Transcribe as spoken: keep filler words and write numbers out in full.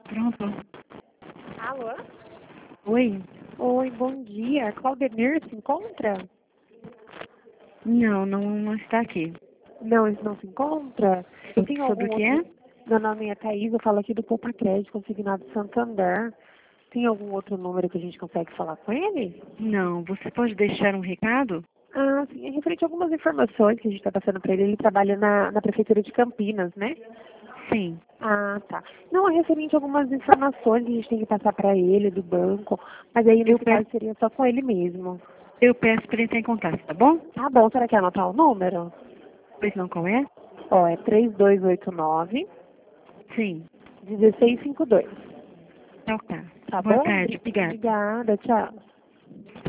Pronto. Alô? Oi? Oi, bom dia. Claudemir se encontra? Não, não, não está aqui. Não, ele não se encontra? Eu tenho Sobre algum o que outro... é? Meu nome é Thaís, eu falo aqui do Poupa Crédito, consignado Santander. Tem algum outro número que a gente consegue falar com ele? Não. Você pode deixar um recado? Ah, sim, é referente a algumas informações que a gente está passando para ele. Ele trabalha na, na Prefeitura de Campinas, né? Sim. Ah, tá. Não, é referente a algumas informações que a gente tem que passar para ele, do banco, mas aí Eu nesse caso peço, seria só com ele mesmo. eu peço para ele entrar em contato, tá bom? Tá bom, será que é anotar o número? Pois não, qual é? Ó, é três dois oito nove, Sim. um seis cinco dois. Então tá. Tá Boa bom? tarde. Obri- Obrigada. Obrigada, tchau.